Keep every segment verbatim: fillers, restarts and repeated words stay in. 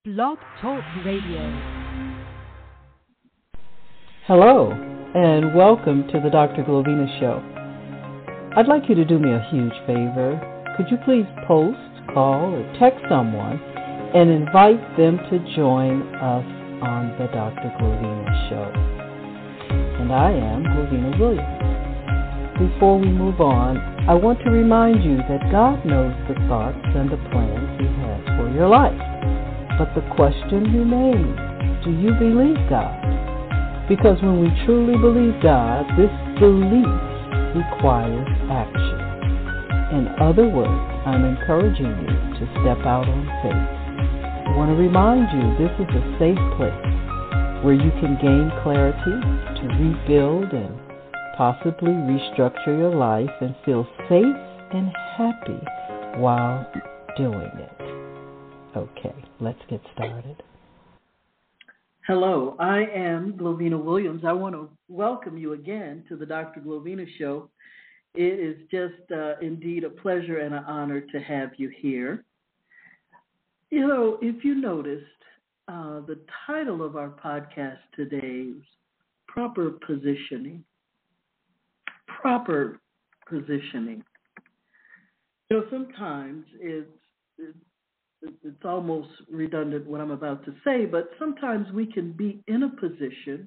Blog Talk Radio. Hello, and welcome to the Doctor Glovina Show. I'd like you to do me a huge favor. Could you please post, call, or text someone and invite them to join us on the Doctor Glovina Show? And I am Glovina Williams. Before we move on, I want to remind you that God knows the thoughts and the plans He has for your life. But the question remains, do you believe God? Because when we truly believe God, this belief requires action. In other words, I'm encouraging you to step out on faith. I want to remind you this is a safe place where you can gain clarity to rebuild and possibly restructure your life and feel safe and happy while doing it. Okay, let's get started. Hello, I am Glovina Williams. I want to welcome you again to the Doctor Glovina Show. It is just uh, indeed a pleasure and an honor to have you here. You know, if you noticed, uh, the title of our podcast today is Proper Positioning. Proper Positioning. You know, sometimes it's, it's It's almost redundant what I'm about to say, but sometimes we can be in a position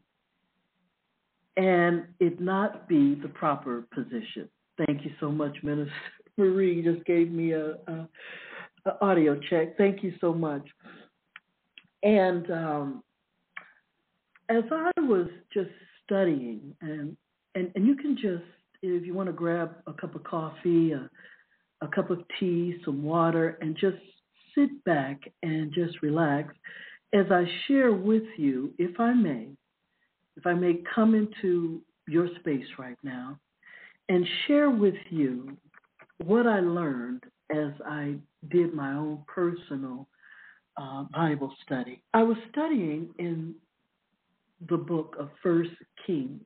and it not be the proper position. Thank you so much, Minister Marie. Just gave me a, a, a audio check. Thank you so much. And um, as I was just studying, and, and and you can just, if you want to grab a cup of coffee, a, a cup of tea, some water, and just sit back and just relax as I share with you, if I may, if I may come into your space right now and share with you what I learned as I did my own personal uh, Bible study. I was studying in the book of First Kings.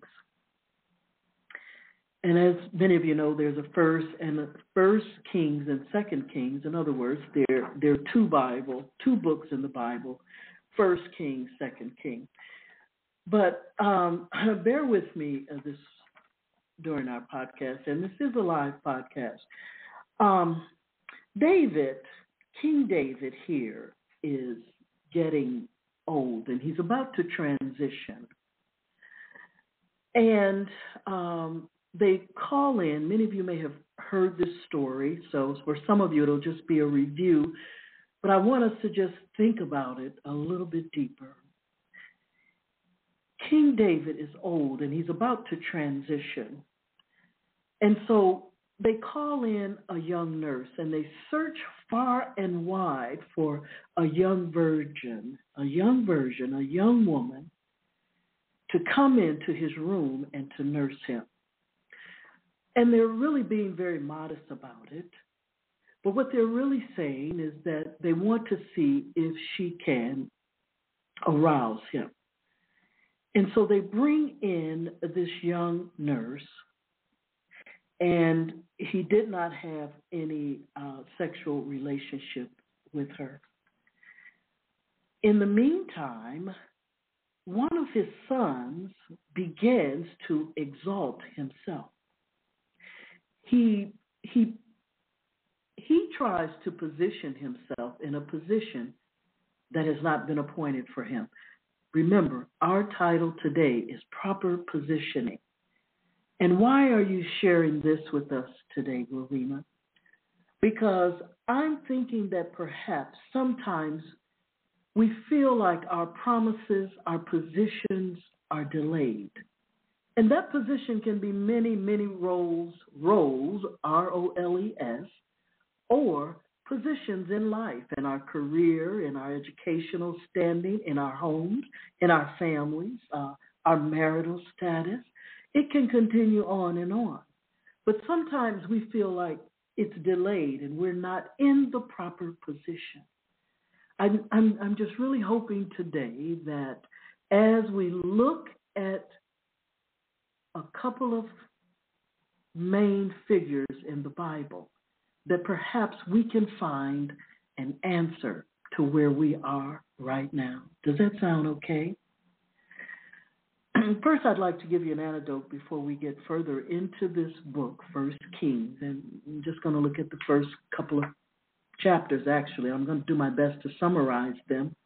And as many of you know, there's a first and a first Kings and second Kings. In other words, there, there are two Bible, two books in the Bible, First Kings, Second King. But um, bear with me uh, this during our podcast, and this is a live podcast. Um, David, King David here is getting old, and he's about to transition. And um, they call in, many of you may have heard this story, so for some of you it'll just be a review, but I want us to just think about it a little bit deeper. King David is old and he's about to transition. And so they call in a young nurse and they search far and wide for a young virgin, a young virgin, a young woman to come into his room and to nurse him. And they're really being very modest about it. But what they're really saying is that they want to see if she can arouse him. And so they bring in this young nurse, and he did not have any uh, sexual relationship with her. In the meantime, one of his sons begins to exalt himself. He he he tries to position himself in a position that has not been appointed for him. Remember, our title today is Proper Positioning. And why are you sharing this with us today, Glovina? Because I'm thinking that perhaps sometimes we feel like our promises, our positions are delayed. And that position can be many, many roles, roles, R O L E S, or positions in life, in our career, in our educational standing, in our homes, in our families, uh, our marital status. It can continue on and on. But sometimes we feel like it's delayed and we're not in the proper position. I'm, I'm, I'm just really hoping today that as we look at a couple of main figures in the Bible, that perhaps we can find an answer to where we are right now. Does that sound okay? First, I'd like to give you an anecdote before we get further into this book, First Kings. And I'm just going to look at the first couple of chapters, actually. I'm going to do my best to summarize them.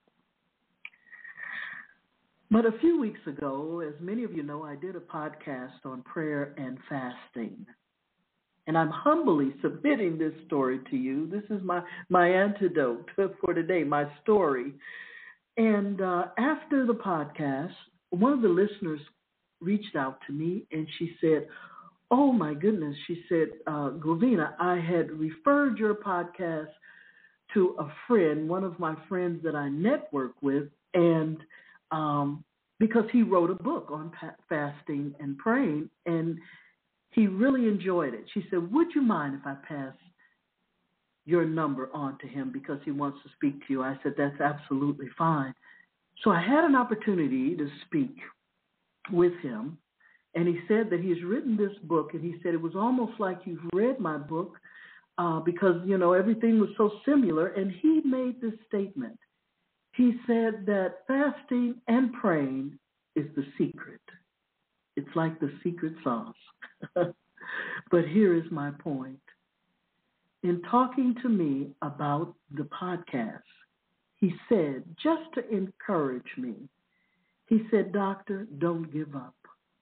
But a few weeks ago, as many of you know, I did a podcast on prayer and fasting. And I'm humbly submitting this story to you. This is my, my antidote for today, my story. And uh, after the podcast, one of the listeners reached out to me and she said, oh my goodness, she said, uh, Glovina, I had referred your podcast to a friend, one of my friends that I network with, and um, because he wrote a book on pa- fasting and praying, and he really enjoyed it. She said, would you mind if I pass your number on to him because he wants to speak to you? I said, that's absolutely fine. So I had an opportunity to speak with him, and he said that he's written this book, and he said it was almost like you've read my book uh, because, you know, everything was so similar, and he made this statement. He said that fasting and praying is the secret. It's like the secret sauce. But here is my point. In talking to me about the podcast, he said, just to encourage me, he said, Doctor, don't give up.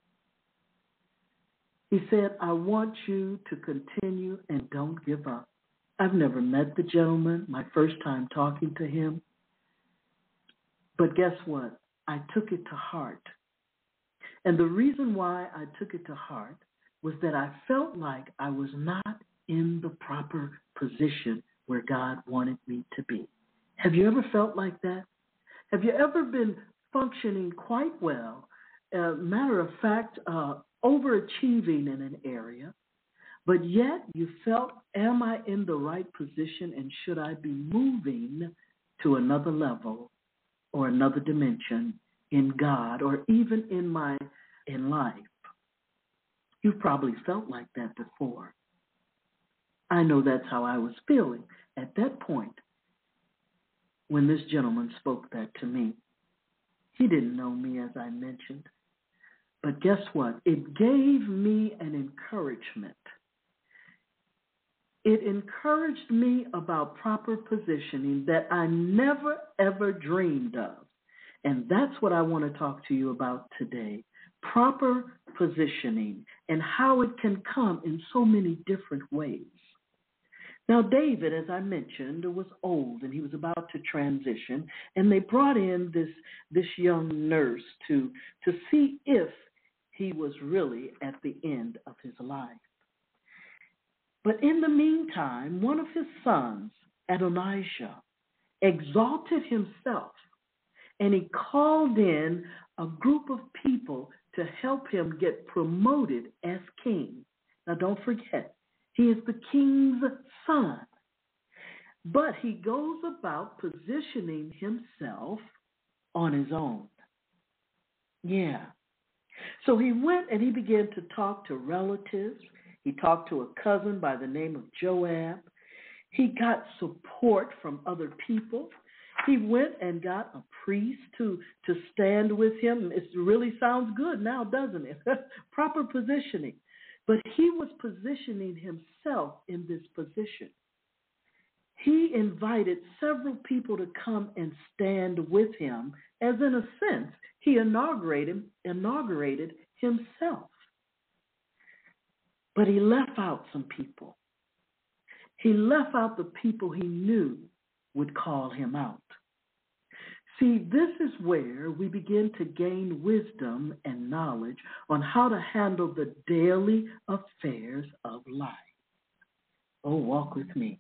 He said, I want you to continue and don't give up. I've never met the gentleman, my first time talking to him. But guess what? I took it to heart. And the reason why I took it to heart was that I felt like I was not in the proper position where God wanted me to be. Have you ever felt like that? Have you ever been functioning quite well, uh, matter of fact, uh, overachieving in an area, but yet you felt, am I in the right position and should I be moving to another level or another dimension in God or even in my in life? You've probably felt like that before. I know that's how I was feeling at that point when this gentleman spoke that to me. He didn't know me, as I mentioned. But guess what? It gave me an encouragement. It encouraged me about proper positioning that I never, ever dreamed of. And that's what I want to talk to you about today. Proper positioning and how it can come in so many different ways. Now, David, as I mentioned, was old and he was about to transition, and they brought in this, this young nurse to, to see if he was really at the end of his life. But in the meantime, one of his sons, Adonijah, exalted himself, and he called in a group of people to help him get promoted as king. Now, don't forget, he is the king's son. But he goes about positioning himself on his own. Yeah. So he went and he began to talk to relatives. He talked to a cousin by the name of Joab. He got support from other people. He went and got a priest to, to stand with him. It really sounds good now, doesn't it? Proper positioning. But he was positioning himself in this position. He invited several people to come and stand with him, as in a sense, he inaugurated, inaugurated himself. But he left out some people. He left out the people he knew would call him out. See, this is where we begin to gain wisdom and knowledge on how to handle the daily affairs of life. Oh, walk with me.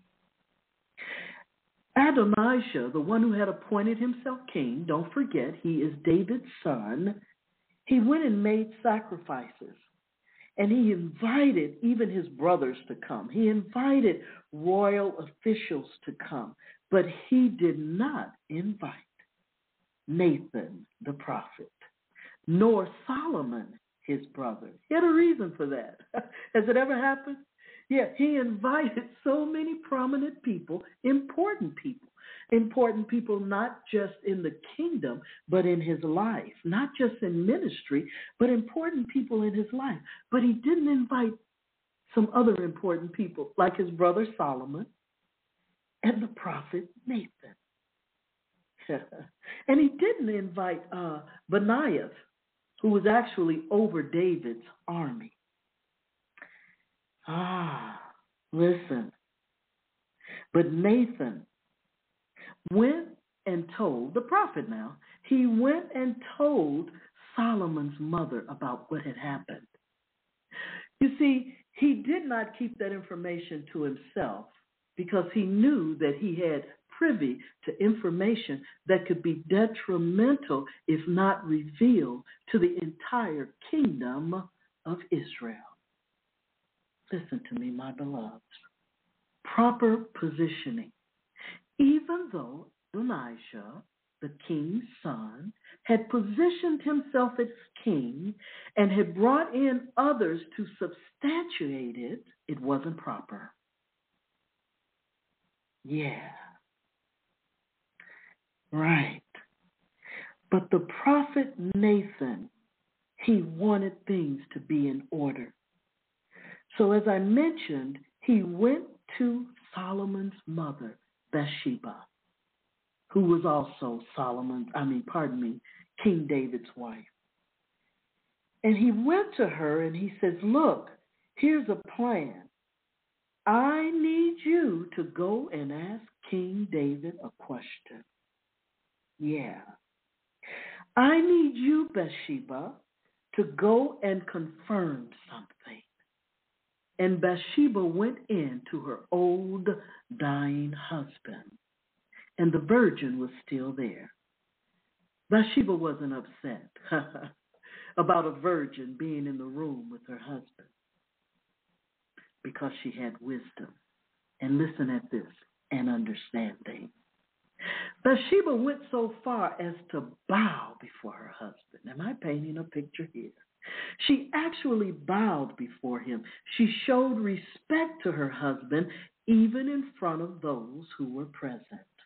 Adonijah, the one who had appointed himself king, don't forget, he is David's son. He went and made sacrifices. And he invited even his brothers to come. He invited royal officials to come. But he did not invite Nathan the prophet, nor Solomon his brother. He had a reason for that. Has it ever happened? Yeah, he invited so many prominent people, important people. important people not just in the kingdom, but in his life, not just in ministry, but important people in his life. But he didn't invite some other important people, like his brother Solomon and the prophet Nathan. And he didn't invite uh, Benaiah, who was actually over David's army. Ah, listen. But Nathan went and told, the prophet now, he went and told Solomon's mother about what had happened. You see, he did not keep that information to himself because he knew that he had privy to information that could be detrimental, if not revealed, to the entire kingdom of Israel. Listen to me, my beloveds. Proper positioning. Even though Adonijah, the king's son, had positioned himself as king and had brought in others to substantiate it, it wasn't proper. Yeah. Right. But the prophet Nathan, he wanted things to be in order. So as I mentioned, he went to Solomon's mother, Bathsheba, who was also Solomon, I mean, pardon me, King David's wife. And he went to her and he says, look, here's a plan. I need you to go and ask King David a question. Yeah. I need you, Bathsheba, to go and confirm something. And Bathsheba went in to her old dying husband, and the virgin was still there. Bathsheba wasn't upset about a virgin being in the room with her husband because she had wisdom. And listen at this, and understanding. Bathsheba went so far as to bow before her husband. Am I painting a picture here? She actually bowed before him. She showed respect to her husband, even in front of those who were present.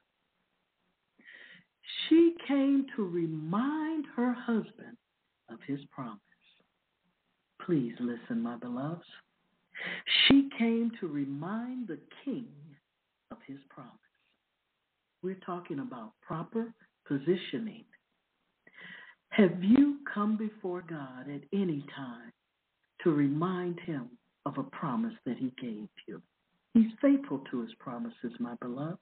She came to remind her husband of his promise. Please listen, my beloveds. She came to remind the king of his promise. We're talking about proper positioning. Have you come before God at any time to remind him of a promise that he gave you? He's faithful to his promises, my beloveds.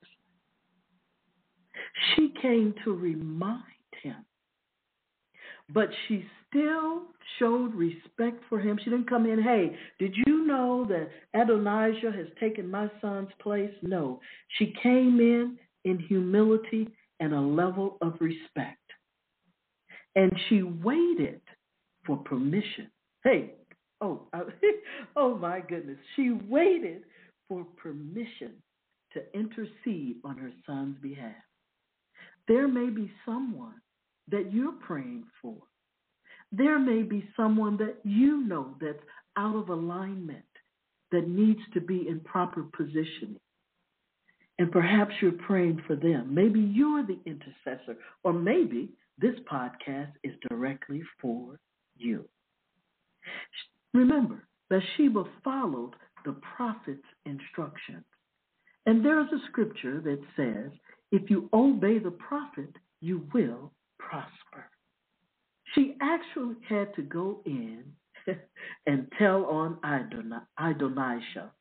She came to remind him, but she still showed respect for him. She didn't come in, hey, did you know that Adonijah has taken my son's place? No, she came in in humility and a level of respect. And she waited for permission. Hey, oh, I, oh my goodness. She waited for permission to intercede on her son's behalf. There may be someone that you're praying for. There may be someone that you know that's out of alignment, that needs to be in proper positioning. And perhaps you're praying for them. Maybe you're the intercessor, or maybe this podcast is directly for you. Remember, Bathsheba followed the prophet's instructions. And there is a scripture that says, if you obey the prophet, you will prosper. She actually had to go in and tell on Adonijah.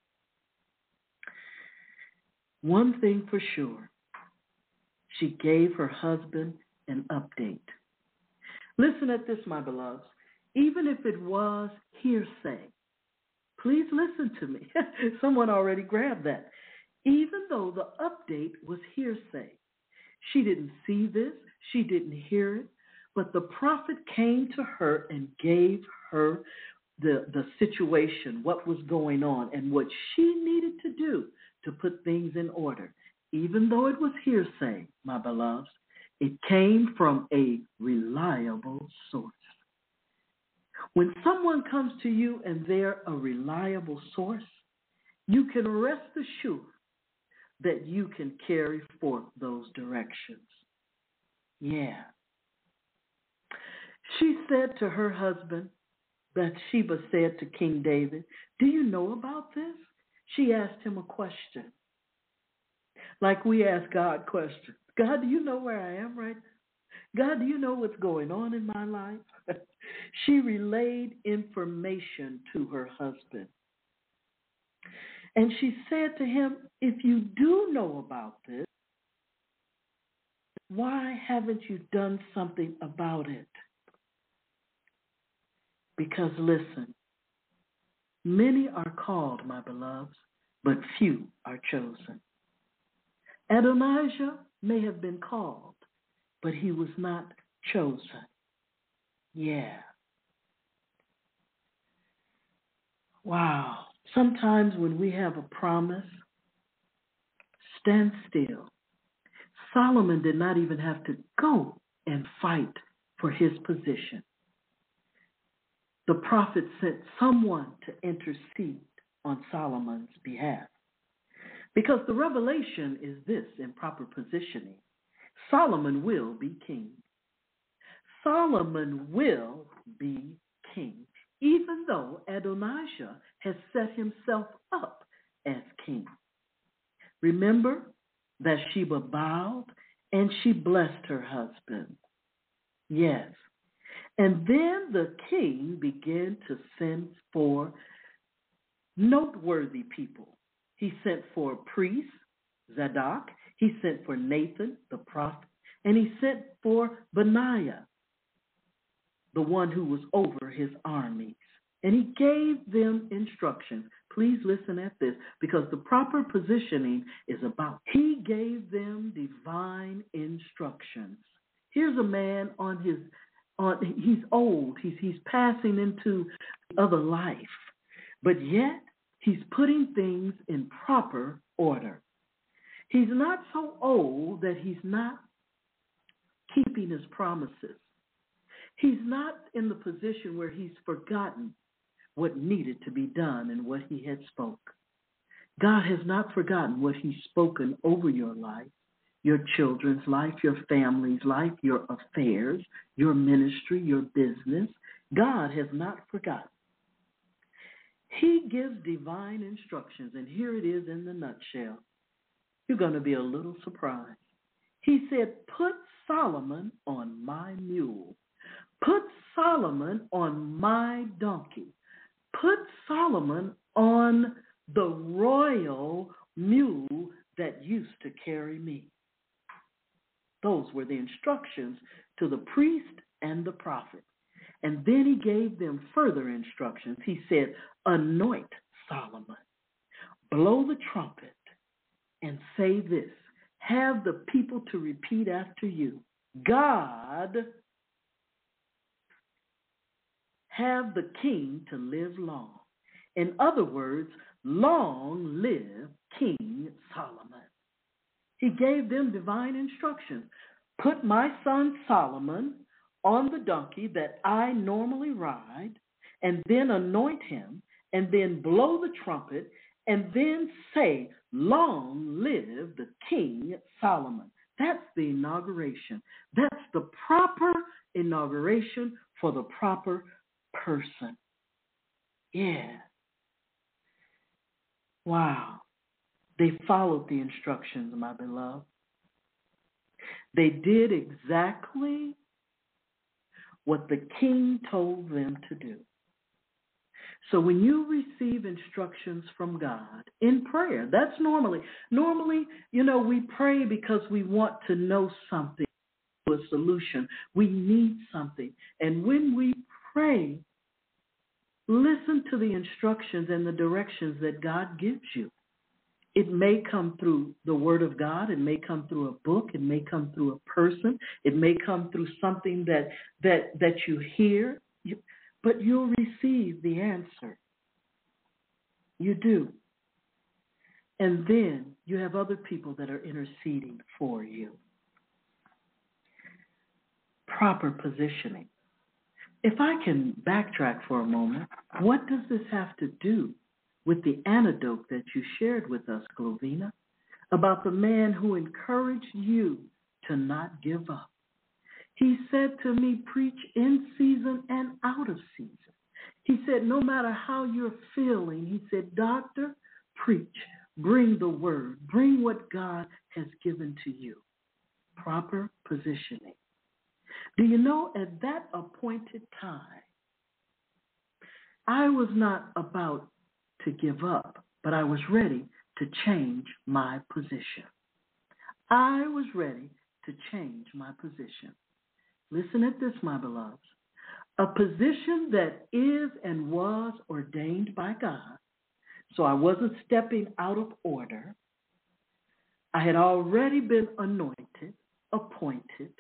One thing for sure, she gave her husband an update. Listen at this, my beloveds. Even if it was hearsay, please listen to me. Someone already grabbed that. Even though the update was hearsay, she didn't see this, she didn't hear it, but the prophet came to her and gave her the, the situation, what was going on, and what she needed to do to put things in order. Even though it was hearsay, my beloveds, it came from a reliable source. When someone comes to you and they're a reliable source, you can rest assured that you can carry forth those directions. Yeah. She said to her husband, Bathsheba said to King David, do you know about this? She asked him a question. Like we ask God questions. God, do you know where I am right now? God, do you know what's going on in my life? She relayed information to her husband. And she said to him, if you do know about this, why haven't you done something about it? Because listen, many are called, my beloveds, but few are chosen. Adonijah may have been called, but he was not chosen. Yeah. Wow. Sometimes when we have a promise, stand still. Solomon did not even have to go and fight for his position. The prophet sent someone to intercede on Solomon's behalf. Because the revelation is this in proper positioning. Solomon will be king. Solomon will be king, even though Adonijah has set himself up as king. Remember, Bathsheba bowed and she blessed her husband. Yes. And then the king began to send for noteworthy people. He sent for priests, Zadok. He sent for Nathan, the prophet. And he sent for Benaiah, the one who was over his armies. And he gave them instructions. Please listen at this, because the proper positioning is about. He gave them divine instructions. Here's a man on his, on he's old. He's he's passing into other life, but yet he's putting things in proper order. He's not so old that he's not keeping his promises. He's not in the position where he's forgotten what needed to be done and what he had spoke. God has not forgotten what he's spoken over your life, your children's life, your family's life, your affairs, your ministry, your business. God has not forgotten. He gives divine instructions, and here it is in the nutshell. You're going to be a little surprised. He said, put Solomon on my mule. Put Solomon on my donkey. Put Solomon on the royal mule that used to carry me. Those were the instructions to the priest and the prophet. And then he gave them further instructions. He said, anoint Solomon, blow the trumpet, and say this. Have the people to repeat after you. God, have the king to live long. In other words, long live King Solomon. He gave them divine instructions. Put my son Solomon on the donkey that I normally ride, and then anoint him, and then blow the trumpet, and then say, long live the King Solomon. That's the inauguration. That's the proper inauguration for the proper person. Yeah. Wow. They followed the instructions, my beloved. They did exactly what the king told them to do. So when you receive instructions from God in prayer, that's normally, normally, you know, we pray because we want to know something, a solution. We need something. And when we pray, listen to the instructions and the directions that God gives you. It may come through the Word of God. It may come through a book. It may come through a person. It may come through something that that that you hear. You, but you'll receive the answer. You do. And then you have other people that are interceding for you. Proper positioning. If I can backtrack for a moment, what does this have to do with the antidote that you shared with us, Glovina? about the man who encouraged you to not give up. He said to me, preach in season and out of season. He said, no matter how you're feeling, he said, doctor, preach, bring the word, bring what God has given to you. Proper positioning. Do you know, at that appointed time, I was not about to give up, but I was ready to change my position. I was ready to change my position. Listen at this, my beloveds. A position that is and was ordained by God. So I wasn't stepping out of order. I had already been anointed, appointed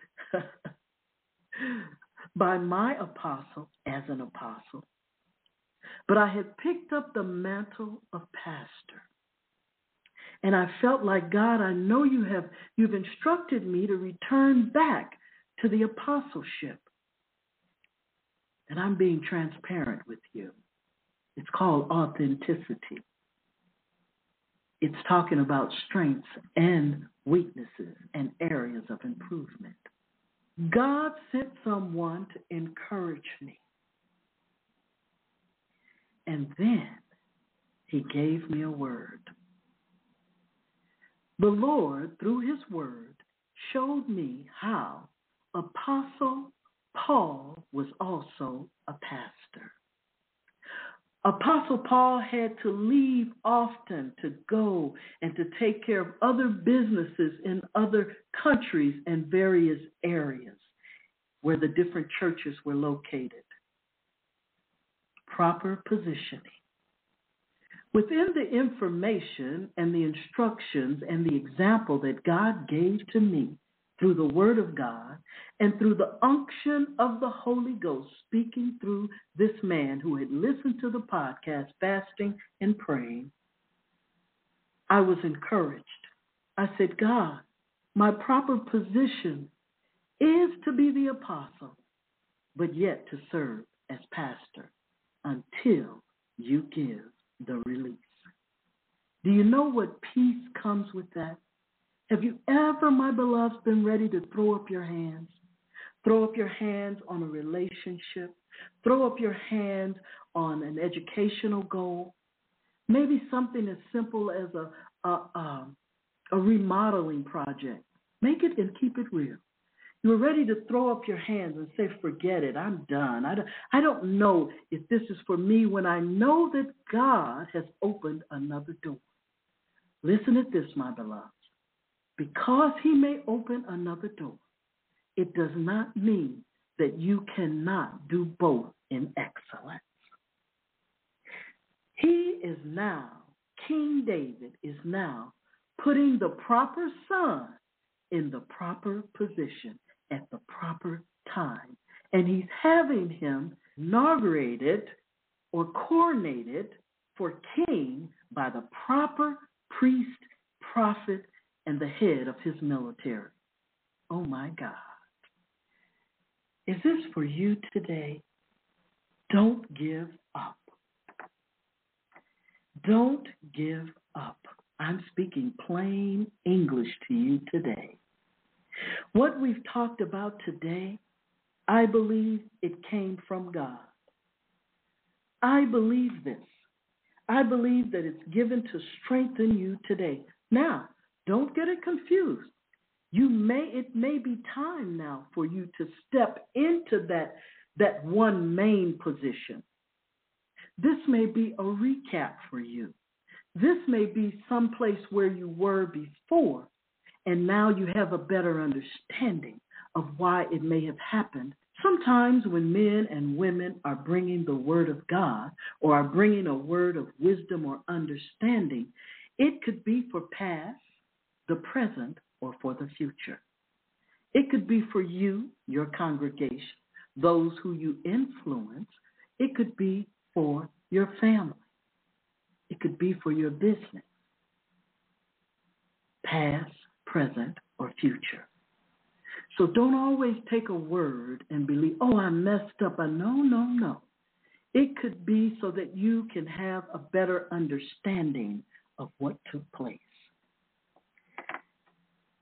by my apostle as an apostle. But I had picked up the mantle of pastor. And I felt like, God, I know you have, you've instructed me to return back to the apostleship. And I'm being transparent with you. It's called authenticity. It's talking about strengths and weaknesses and areas of improvement. God sent someone to encourage me. And then he gave me a word. The Lord, through his word, showed me how Apostle Paul was also a pastor. Apostle Paul had to leave often to go and to take care of other businesses in other countries and various areas where the different churches were located. Proper positioning. Within the information and the instructions and the example that God gave to me through the Word of God and through the unction of the Holy Ghost speaking through this man who had listened to the podcast, Fasting and Praying, I was encouraged. I said, God, my proper position is to be the apostle, but yet to serve as pastor until you give the release. Do you know what peace comes with that? Have you ever, my beloveds, been ready to throw up your hands? Throw up your hands on a relationship. Throw up your hands on an educational goal. Maybe something as simple as a, a, a, a remodeling project. Make it and keep it real. You were ready to throw up your hands and say, forget it, I'm done. I don't, I don't know if this is for me when I know that God has opened another door. Listen at this, my beloveds. Because he may open another door, it does not mean that you cannot do both in excellence. He is now, King David is now putting the proper son in the proper position at the proper time. And he's having him inaugurated or coronated for king by the proper priest, prophet, and the head of his military. Oh my God. Is this for you today? Don't give up. Don't give up. I'm speaking plain English to you today. What we've talked about today, I believe it came from God. I believe this. I believe that it's given to strengthen you today. Now, don't get it confused. You may, it may be time now for you to step into that, that one main position. This may be a recap for you. This may be someplace where you were before, and now you have a better understanding of why it may have happened. Sometimes when men and women are bringing the word of God or are bringing a word of wisdom or understanding, it could be for past, the present, or for the future. It could be for you, your congregation, those who you influence. It could be for your family. It could be for your business, past, present, or future. So don't always take a word and believe, oh, I messed up. No, no, no. It could be so that you can have a better understanding of what took place.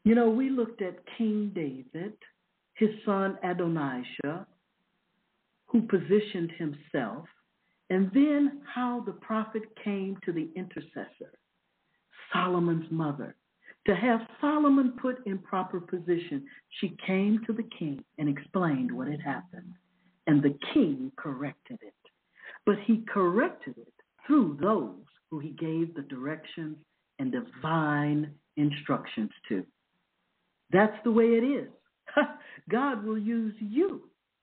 You know, we looked at King David, his son Adonijah, who positioned himself, and then how the prophet came to the intercessor, Solomon's mother. To have Solomon put in proper position, she came to the king and explained what had happened, and the king corrected it. But he corrected it through those who he gave the directions and divine instructions to. That's the way it is. God will use you.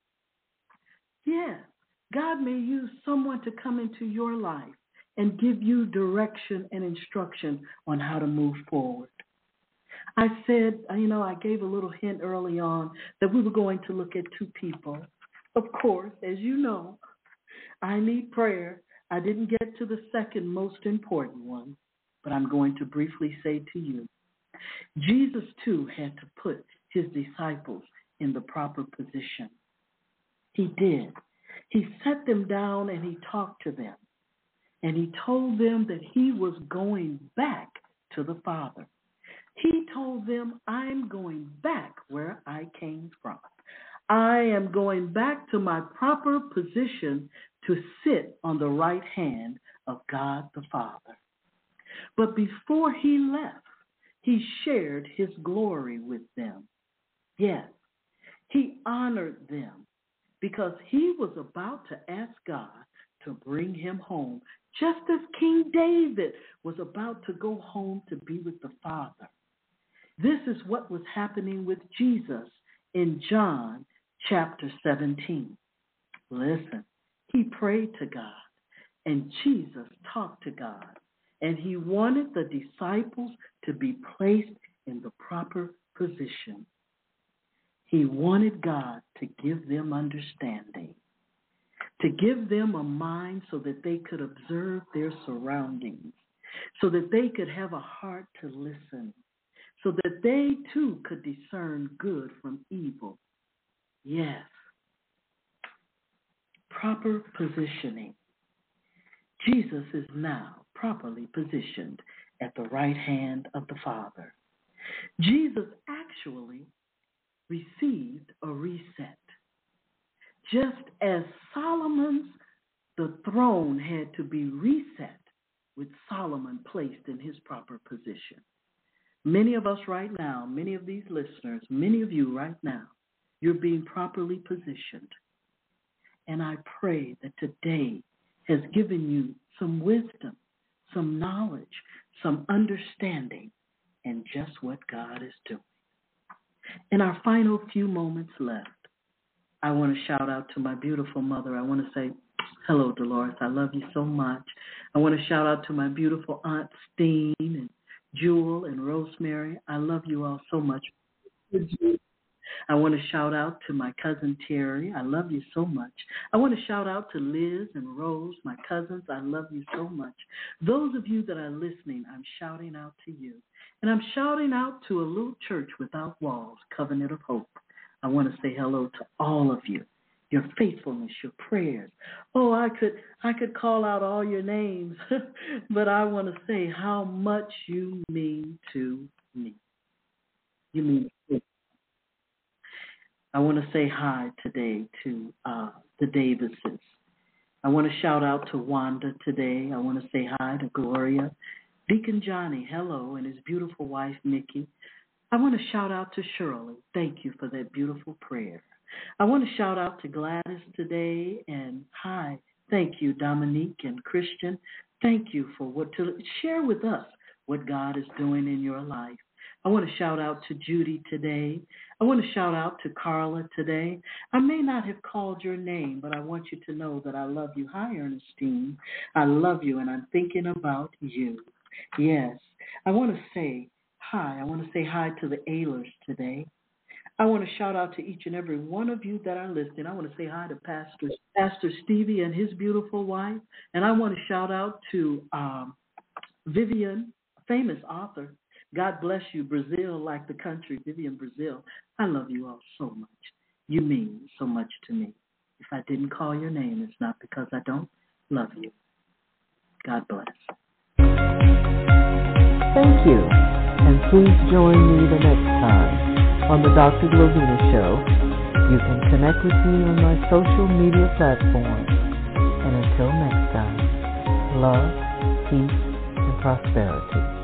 Yeah, God may use someone to come into your life and give you direction and instruction on how to move forward. I said, you know, I gave a little hint early on that we were going to look at two people. Of course, as you know, I need prayer. I didn't get to the second most important one, but I'm going to briefly say to you, Jesus, too, had to put his disciples in the proper position. He did. He set them down and he talked to them. And he told them that he was going back to the Father. He told them, I'm going back where I came from. I am going back to my proper position to sit on the right hand of God the Father. But before he left, he shared his glory with them. Yes, he honored them because he was about to ask God to bring him home, just as King David was about to go home to be with the Father. This is what was happening with Jesus in John chapter seventeen. Listen, he prayed to God, and Jesus talked to God, and he wanted the disciples to be placed in the proper position. He wanted God to give them understanding, to give them a mind so that they could observe their surroundings, so that they could have a heart to listen, so that they too could discern good from evil. Yes, proper positioning. Jesus is now properly positioned at the right hand of the Father. Jesus actually received a reset. Just as Solomon's, the throne had to be reset with Solomon placed in his proper position. Many of us right now, many of these listeners, many of you right now, you're being properly positioned. And I pray that today has given you some wisdom, some knowledge, some understanding, and just what God is doing. In our final few moments left, I want to shout out to my beautiful mother. I want to say, hello, Dolores. I love you so much. I want to shout out to my beautiful Aunt Steen and Jewel and Rosemary. I love you all so much. I want to shout out to my cousin Terry. I love you so much. I want to shout out to Liz and Rose, my cousins. I love you so much. Those of you that are listening, I'm shouting out to you. And I'm shouting out to a little church without walls, Covenant of Hope. I want to say hello to all of you, your faithfulness, your prayers. Oh, I could I could call out all your names, but I want to say how much you mean to me. You mean to me. I want to say hi today to uh, the Davises. I want to shout out to Wanda today. I want to say hi to Gloria. Deacon Johnny, hello, and his beautiful wife, Mickey. I want to shout out to Shirley. Thank you for that beautiful prayer. I want to shout out to Gladys today, and hi, thank you, Dominique and Christian. Thank you for what to share with us what God is doing in your life. I want to shout out to Judy today. I want to shout out to Carla today. I may not have called your name, but I want you to know that I love you. Hi, Ernestine. I love you, and I'm thinking about you. Yes. I want to say hi. I want to say hi to the Aylers today. I want to shout out to each and every one of you that are listening. I want to say hi to Pastor Pastor Stevie and his beautiful wife. And I want to shout out to um, Vivian, famous author. God bless you, Brazil, like the country, Vivian Brazil. I love you all so much. You mean so much to me. If I didn't call your name, it's not because I don't love you. God bless. Thank you. And Please join me the next time on the Doctor Glovina Show. You can connect with me on my social media platforms. And until next time, love, peace, and prosperity.